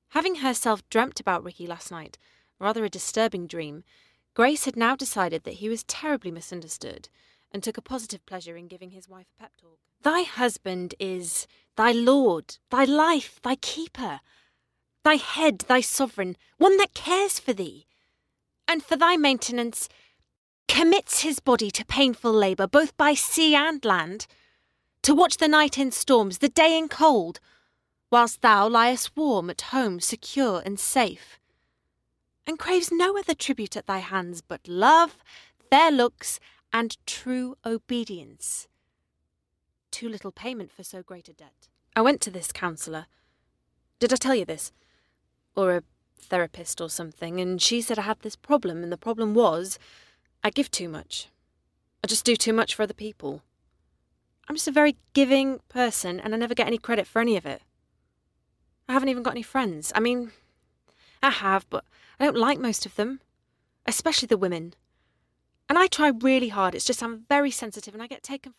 Having herself dreamt about Ricky last night, rather a disturbing dream, Grace had now decided that he was terribly misunderstood and took a positive pleasure in giving his wife a pep talk. Thy husband is thy lord, thy life, thy keeper, thy head, thy sovereign, one that cares for thee, and for thy maintenance commits his body to painful labour both by sea and land, to watch the night in storms, the day in cold, whilst thou liest warm at home, secure and safe, and craves no other tribute at thy hands but love, fair looks, and true obedience. Too little payment for so great a debt. I went to this counsellor. Did I tell you this? Or a therapist or something, and she said I had this problem, and the problem was I give too much. I just do too much for other people. I'm just a very giving person, and I never get any credit for any of it. I haven't even got any friends. I mean, I have, but I don't like most of them, especially the women. And I try really hard, it's just I'm very sensitive and I get taken